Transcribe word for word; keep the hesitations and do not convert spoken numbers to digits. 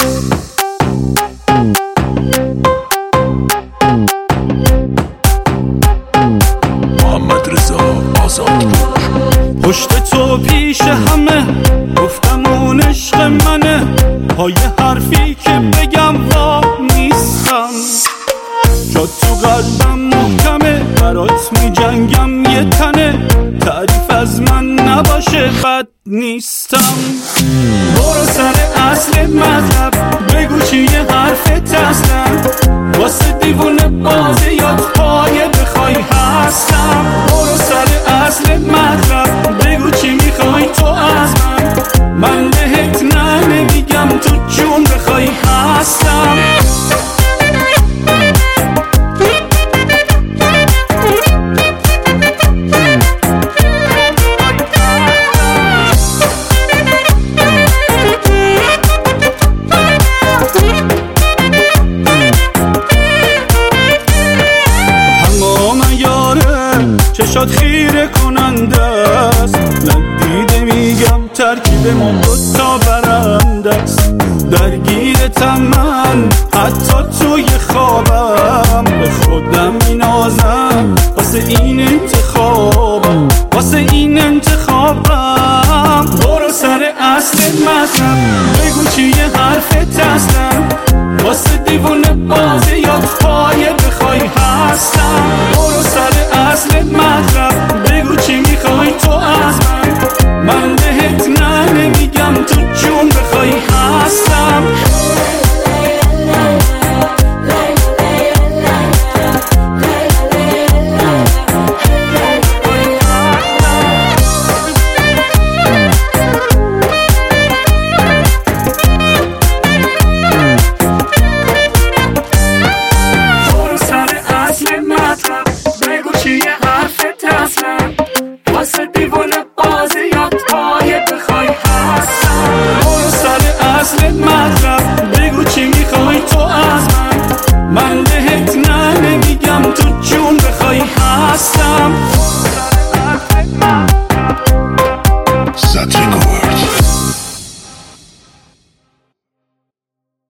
محمد رضا آزادپور. پشت تو پیش همه گفتم اون عشق منه، پای حرفی که بگم وا نیستم، جا تو قلبم محکمه، برات می جنگم یه تنه، تعریف از من نباشه بد نیستم. برو سر اصل مطلب بگو چیه حرفت اصلا، واسه دیوونه بازی یاد پایه بخوای هستم. برو سر اصل مطلب بگو چی میخوای تو از من، من بهت نه نمیگم تو جون بخوای هستم. چشات خیره کننده است، ندیده میگم ترکیب ما دوتا برنده است. درگیرتم من حتی توی خوابم، به خودم مینازم واسه این انتخابم، واسه این انتخابم. برو سر اصل مطلب بگو چیه حرفت اصلا، واسه دیوونه بازی یاد پایه بخوای هستم. برو سر اصل مطلب بگو چی میخوای تو از من، من بهت نه نمیگم تو جون بخوای هستم. واسه دیوونه بازی یاد پایه بخوای هستم. برو سر اصل مطلب